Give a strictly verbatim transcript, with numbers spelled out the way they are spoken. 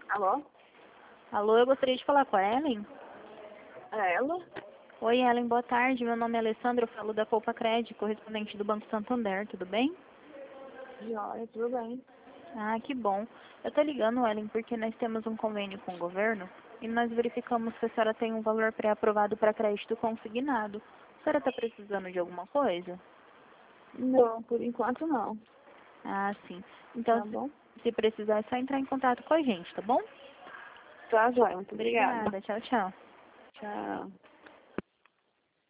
Alô? Alô, eu gostaria de falar com a Ellen. É ela? Oi, Ellen, boa tarde. Meu nome é Alessandra, eu falo da Poupa Cred, correspondente do Banco Santander, tudo bem? Joia, tudo bem. Ah, que bom. Eu tô ligando, Ellen, porque nós temos um convênio com o governo e nós verificamos que a senhora tem um valor pré-aprovado para crédito consignado. A senhora está precisando de alguma coisa? Não, por enquanto não. Ah, sim. Então, Tá se, bom? se precisar, é só entrar em contato com a gente, tá bom? Tá, joia. Muito obrigada. Obrigada. Tchau, tchau. Tchau.